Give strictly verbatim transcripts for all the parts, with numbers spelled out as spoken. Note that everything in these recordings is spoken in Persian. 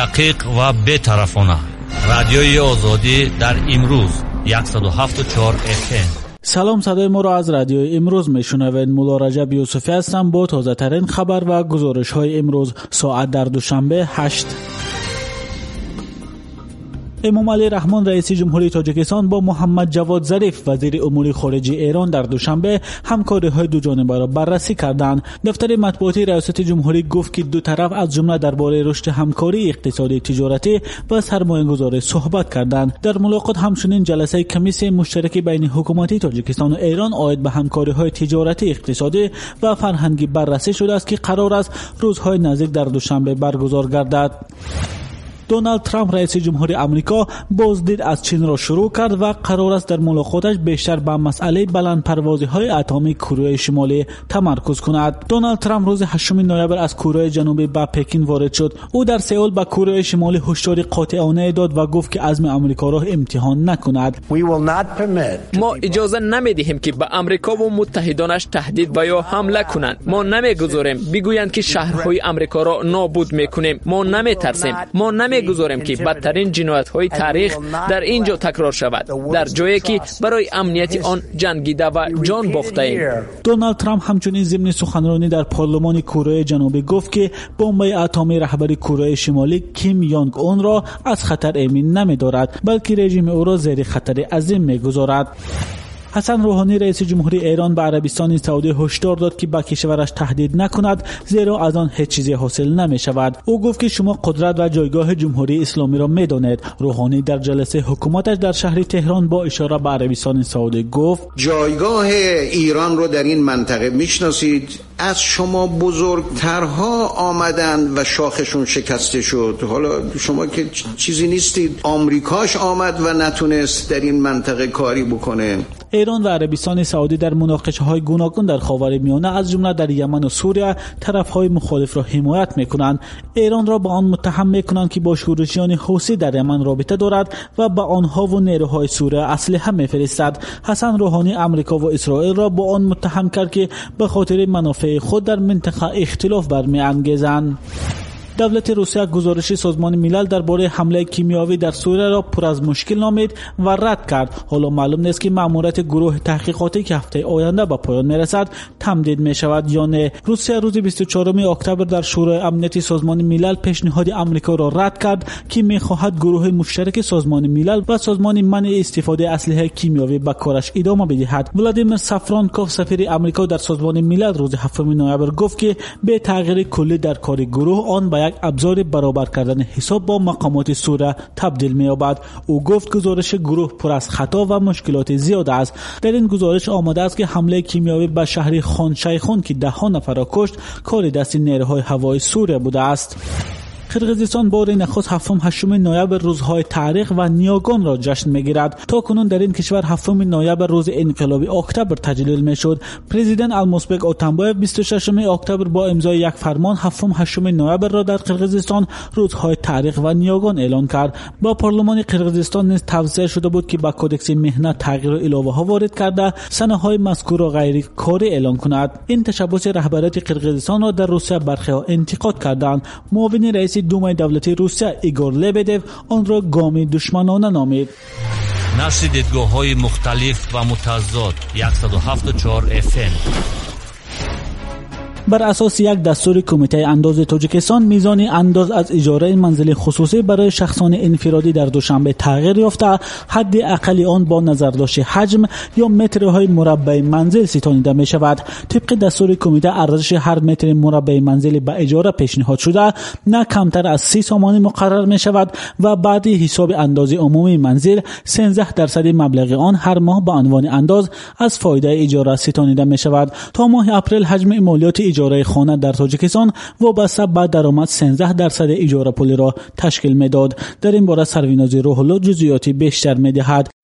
دقیق و بی‌طرفانه. رادیوی آزادی در امروز صد و هفت و چهار اف ام. سلام، صدای ما را از رادیو امروز میشنوید. مولا رجب یوسفی هستم با تازه ترین خبر و گزارش های امروز. ساعت در دوشنبه هشت. امام علی رحمان رئیس جمهوری تاجیکستان با محمد جواد ظریف وزیر امور خارجه ایران در دوشنبه همکاری‌های دو جانبه را بررسی کردند. دفتر مطبوعاتی ریاست جمهوری گفت که دو طرف از جمله درباره رشد همکاری اقتصادی، تجارتی و سرمایه‌گذاری صحبت کردند. در ملاقات همچنین جلسه کمیسیون مشترک بین حکومت تاجیکستان و ایران عاید به همکاری‌های تجارتی، اقتصادی و فرهنگی بررسی شده است که قرار است روزهای نزدیک در دوشنبه برگزار گردد. دونالد ترامپ رئیس جمهوری آمریکا بازدید از چین را شروع کرد و قرار است در ملاقاتش بیشتر به مسئله بلندپروازی‌های اتمی کره شمالی تمرکز کند. دونالد ترامپ روز هشتم نوامبر از کره جنوبی به پکین وارد شد. او در سئول به کره شمالی هشدار قاطعانه داد و گفت که عزم آمریکا را امتحان نکند. ما اجازه نمی‌دهیم که به آمریکا و متحدانش تهدید و یا حمله کنند. ما نمی‌گذاریم بگویند که شهرهای آمریکا را نابود می‌کنیم. ما نمی‌ترسیم. ما نمی گذاریم که بدترین جنایت‌های تاریخ در اینجا تکرار شود، در جایی که برای امنیت آن جنگیده و جان باخته ایم. دونالد ترامپ همچنین ضمن سخنرانی در پارلمان کره جنوبی گفت که بمب اتمی رهبر کره شمالی کیم یونگ اون را از خطر امین نمی‌دارد، بلکه رژیم او را زیر خطر عظیم می‌گذارد. حسن روحانی رئیس جمهوری ایران به عربستان سعودی هشدار داد که به کشورش تهدید نکند، زیرا از آن هیچ چیزی حاصل نمی شود. او گفت که شما قدرت و جایگاه جمهوری اسلامی را می دانید. روحانی در جلسه حکومتش در شهر تهران با اشاره به عربستان سعودی گفت جایگاه ایران را در این منطقه میشناسید. از شما بزرگترها آمدند و شاخشون شکسته شد. حالا شما که چیزی نیستید. آمریکاش آمد و نتونست در این منطقه کاری بکنه. ایران و عربستان سعودی در مناقشه‌های گوناگون در خاورمیانه از جمله در یمن و سوریه طرف‌های مخالف را حمایت می‌کنند. ایران را به آن متهم می‌کنند که با شورشیان حوثی در یمن رابطه دارد و به آنها و نیروهای سوریه اسلحه می‌فرستد. حسن روحانی آمریکا و اسرائیل را با آن متهم کرد که به خاطر منافع خود در منطقه اختلاف برمی‌انگیزند. دولت روسیه گزارش سازمان ملل درباره حمله کیمیایی در سوریه را پر از مشکل نامید و رد کرد. حالا معلوم نیست که مأموریت گروه تحقیقاتی که هفته آینده به پایان میرسد تمدید می شود یا نه. روسیه روز بیست و چهارم اکتبر در شورای امنیت سازمان ملل پیشنهاد آمریکا را رد کرد که می‌خواهد گروه مشترک سازمان ملل و سازمان منع استفاده اسلحه کیمیایی به کارش ادامه بدهد. ولادیمیر سافرانکوف سفیر آمریکا در سازمان ملل روز هفتم نوامبر گفت که به تغییر کلی در کار گروه آن به یک ابزار برابر کردن حساب با مقامات سوریه تبدیل می‌یابد. او گفت گزارش گروه پر از خطا و مشکلات زیاد است. در این گزارش آمده است که حمله کیمیایی به شهر خان شیخون که ده ها نفر را کشت کار دست نیروهای هوایی سوریه بوده است. قرقیزستان بار نخست هفتم هشتم نوامبر روزهای تاریخ و نیاگان را جشن می‌گیرد. تا کنون در این کشور هفتم نوامبر روز انقلاب اکتبر تجلیل می‌شد. پرزیدنت المازبک اتامبایف بیست و ششم اکتبر با امضای یک فرمان هفتم هشتم نوامبر را در قرقیزستان روزهای تاریخ و نیاگان اعلان کرد. با پارلمان قرقیزستان نیز توصیه شده بود که با کدکس مهنت تغییر و علاوه‌ها وارد کرده سنه‌های مذکور را غیر کاری اعلان کند. این تشبس رهبریت قرقیزستان را در روسیه برخی‌ها انتقاد کردند. معاون رئیس دومای دولتی روسیه ایگور لبدو آن را گام دشمنانه نامید. نشر دیدگاه‌های مختلف و متضاد صد و هفت و چهار اف ام. بر اساس یک دستور کمیته انداز تاجیکستان میزان انداز از اجاره منزل خصوصی برای شخصان انفرادی در دوشنبه تغییر یافته. حد اقلی آن با نظر داشت حجم یا مترهای مربع منزل ستانیده می شود. طبق دستور کمیته ارزش هر متر مربع منزل به اجاره پیشنهاد شده نه کمتر از سی سومانی مقرر می شود و بعد حساب انداز عمومی منزل سیزده درصد مبلغ آن هر ماه به عنوان انداز از فایده اجاره ستانیده می شود. تا ماه اپریل حجم مالیات اجاره خانه در تاجیکستان وابسته به درآمد سیزده درصد اجاره پولی را تشکیل می‌داد. در این باره سرورناز روح الله جزئیات بیشتر می‌دهد.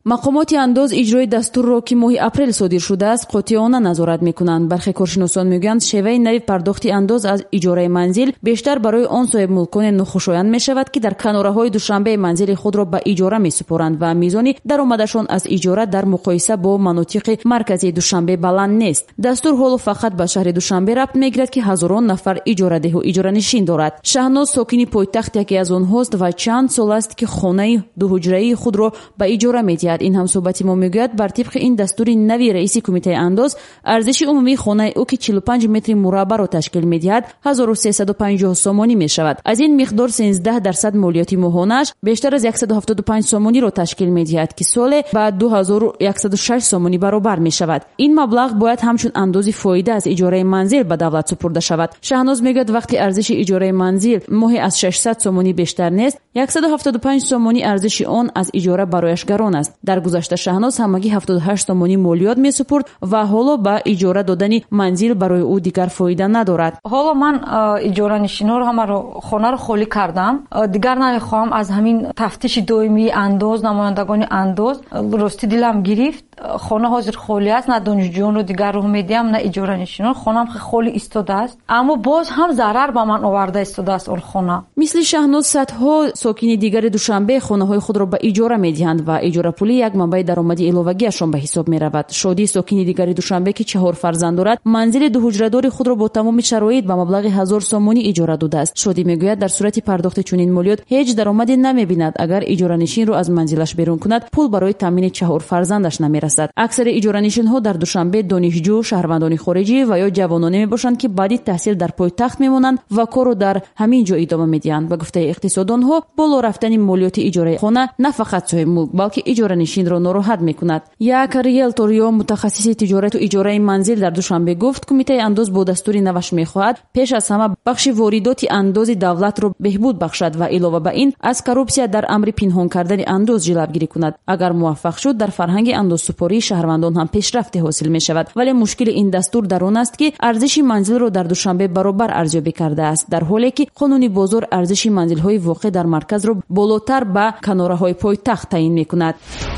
мақомоти андоз иҷрои дастурро ки моҳи апрел содир шудааст қотиёна назорат мекунанд. бархе коршиносон мегӯянд шеваи нави пардохти андоз аз иҷораи манзил бештар барои он соҳибмулконе нохушоянд мешавад ки дар канораҳои душанбе манзили худро ба иҷора месупоранд ва мизони даромадашон аз иҷора дар муқоиса бо манотиқи марказии душанбе баланд нест. дастур ҳоло фақат ба шаҳри душанбе рабт мегирад ки ҳазорон нафар иҷорадеҳу иҷоранишин дорад. шаҳноз сокини пойтахт яке аз онҳост ва чанд сол аст ки хонаи дуҳуҷраии худро ба иҷора медиҳад. ин ҳамсӯҳбати мо мегӯяд бар тибқи ин дастури нави раиси кумитаи андоз арзиши умумии хонаи ӯ ки чилу панҷ метри мураббаъро ташкил медиҳад ҳазору сесаду панҷоҳ сомонӣ мешавад. аз ин миқдор сенздаҳ дарсад молиёти моҳонааш бештар аз яксаду ҳафтоду панҷ сомониро ташкил медиҳад ки соле ба ду ҳазору яксаду шаш сомонӣ баробар мешавад. ин маблағ бояд ҳамчун андози фоида аз иҷораи манзил ба давлат супурда шавад. шаҳноз мегӯяд вақти арзиши иҷораи манзил моҳе аз шашсад сомонӣ бештар нест, яксаду ҳафтоду панҷ сомонӣ арзиши он аз иҷора барояш гарон аст. дар гузашта шаҳноз ҳамагӣ ҳафтоду ҳашт сомонӣ молиёт месупурд ва ҳоло ба иҷора додани манзил барои ӯ дигар фоида надорад. ҳоло ман иҷоранишинҳоро ҳамаро хонаро холӣ кардам. дигар намехоҳам аз ҳамин тафтиши доимии андоз, намояндагони андоз рости дилам гирифт. хона ҳозир холӣ аст, на донишҷӯёнро дигар роҳ медиҳам, на иҷоранишинон. хонам холӣ истодааст, аммо боз ҳам зарар ба ман оварда истодааст он хона. мисли шаҳноз садҳо сокини дигари душанбе хонаҳои худро ба иҷора медиҳанд ва иҷорапулӣ як манбаи даромади иловагиашон ба ҳисоб меравад. шодии сокини дигари душанбе ки чаҳор фарзанд дорад манзили дуҳуҷрадори худро бо тамоми шароит ба маблағи ҳазор сомонӣ иҷора додааст. шодӣ мегӯяд дар сурати пардохти чунин молиёт ҳеҷ даромаде намебинад. агар иҷоранишинро аз манзилаш берун кунад пул барои таъмини чаҳор фарзандаш намерасад. аксари иҷоранишинҳо дар душанбе донишҷӯ, шаҳрвандони хориҷӣ ва ё ҷавононе мебошанд ки баъди таҳсил дар пойтахт мемонанд ва корро дар ҳамин ҷо идома медиҳанд. ба гуфтаи иқтисодонҳо боло рафтани молиёти иҷораи хона на фақат соҳибмулк балки иҷоранишинро нороҳат мекунад. як риелтор ё мутахассиси тиҷорату иҷораи манзил дар душанбе гуфт кумитаи андоз бо дастури наваш мехоҳад пеш аз ҳама бахши воридоти андози давлатро беҳбуд бахшад ва илова ба ин аз коррупсия дар амри пинҳон кардани андоз ҷилавгирӣ кунад. агар муваффақ шуд дар фарҳанги андозсупории шаҳрвандон ҳам пешрафте ҳосил мешавад. вале мушкили ин дастур дар он аст ки арзиши манзилро дар душанбе баробар арзёбӣ кардааст, дар ҳоле ки қонуни бозор арзиши манзилҳои воқеъ дар марказро болотар ба канораҳои пойтахт таъин мекунад.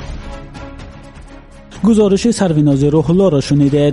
гузориши сарвинози рӯҳуллоро шунидед.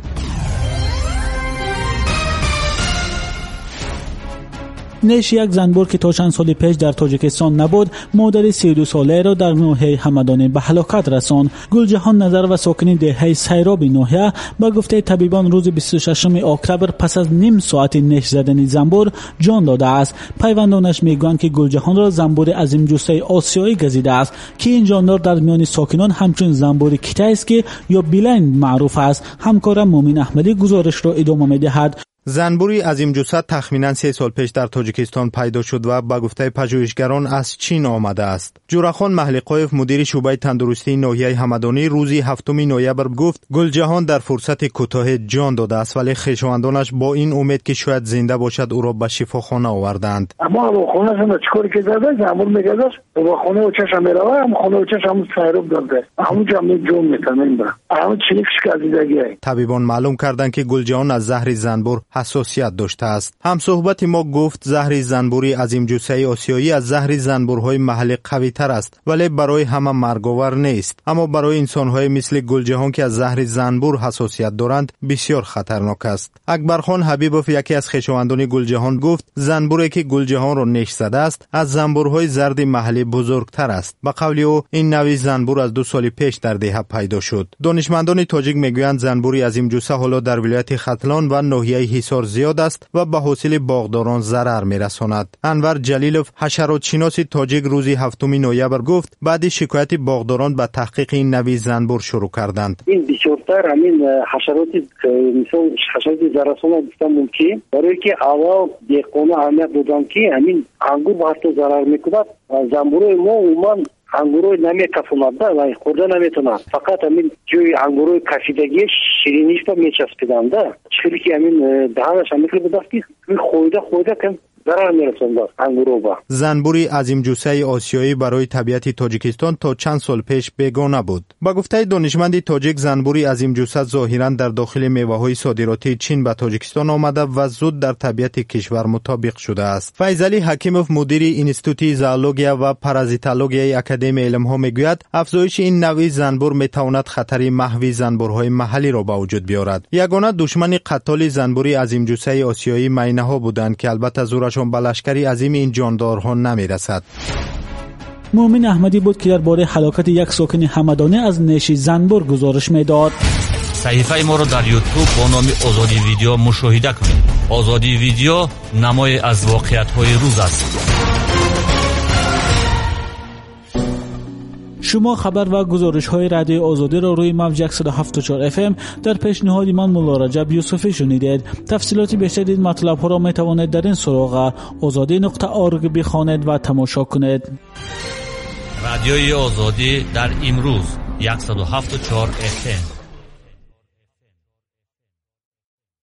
نش یک زنبور که تا چند سال پیش در تاجیکستان نبود مادر سی و دو ساله را در ناحیه همدان به هلاکت رساند. گلجهان نظر و ساکنین دهه سیراب ناحیه با گفته طبیبان روز بیست و ششم اکتبر پس از نیم ساعت نش زدن زنبور جان داده است. پیوندانش میگویند که گلجهان را زنبور عظیم جثه آسیایی گزیده است که این جاندار در میان ساکنان همچون زنبور کیته است که یا بیلند معروف است. همکارم مومن احمدی گزارش را ادامه می‌دهد. زنبوری عظیم جثه تخمیناً سه سال پیش در تاجیکستان پیدا شد و با گفته پژوهشگران از چین آمده است. جوراخان محلیقویف مدیر شعبه تندرستی ناحیه همدانی روزی هفتم نوامبر گفت گلجهان در فرصت کوتاه جان داده است ولی خویشاوندانش با این امید که شاید زنده باشد او را به شفاخانه آوردند. اما خونه شما چیکار کرده؟ زنبور میگذاشت و خونه و چشم میروه هم خونه و چشم سیروب داده. همونجا هم جون میتونن برن. همون چلیکش کردیدگی. طبیبان معلوم کردند که گلجهان از زهر زنبور حساسیت داشته است. هم صحبت ما گفت زهر زنبوری عظیم جثه آسیایی از زهر زنبورهای محلی قوی تر است ولی برای همه مرگاور نیست، اما برای انسانهای مثل گلجهان که از زهر زنبور حساسیت دارند بسیار خطرناک است. اکبرخان حبیبوف یکی از خویشاوندان گلجهان گفت زنبوری که گلجهان را نش زده است از زنبورهای زرد محلی بزرگتر است. به قول او این نوع زنبور از دو سال پیش در دهه پیدا شد. دانشمندان تاجیک میگویند زنبوری عظیم جثه حالا در ولایت ختلان و ناحیه حصار زیاد است و به حاصل باغداران ضرر میرساند. انور جلیلوف حشرات شناس تاجیک روزی هفتم نوامبر گفت بعد شکایت باغداران به تحقیق این نوع زنبور شروع کردند. این بسیارتر همین حشرات مثل حشرات زرسانه گفتم ممکن برای که اول دهقانا اهمیت دادن که همین انگور به حتی ضرر میکند. زنبورای ما عموما انگوروی نمیکفوند و خورده نمیتونند، فقط همین جوی انگوروی کشیدگی شیرینیش را میچسبیدند. چیزی که همین دهانش همیشه بدست که خویده خویده کن ضرر میرساند انگورو با. زنبوری عظیم جثه آسیایی برای طبیعت تاجیکستان تا چند سال پیش بیگانه بود. با گفته دانشمند تاجیک زنبوری عظیم جثه ظاهرا در داخل میوه‌های صادراتی چین به تاجیکستان آمده و زود در طبیعت کشور مطابق شده است. فیضعلی حکیموف مدیر انستیتوت زئولوژیا و پارازیتولوژی اکادمی علم‌ها میگوید افزایش این نوع زنبور میتواند خطر محو زنبورهای محلی را به وجود بیاورد. یگانه دشمن قتال زنبوری عظیم جثه آسیایی مینه‌ها بودند که البته زورشان به لشکری عظیم این جاندارها نمیرسد. مومن احمدی بود که درباره هلاکت یک ساکن همدانی از نیش زنبور گزارش میداد. صحیفه ما را در یوتیوب با نام آزادی ویدیو مشاهده کنید. آزادی ویدیو نمای از واقعیت‌های روز است. شما خبر و گزارش های رادیو آزادی را روی موج صد و هفت و چهار اف ام در پیشنهاد من مولا رجب یوسفی شنیدید. تفصیلات بیشتر این مطلب ها را می توانید در این سراغ آزادی نقطه اورگ بخوانید و تماشا کنید. رادیوی آزادی در امروز صد و هفت و چهار اف ام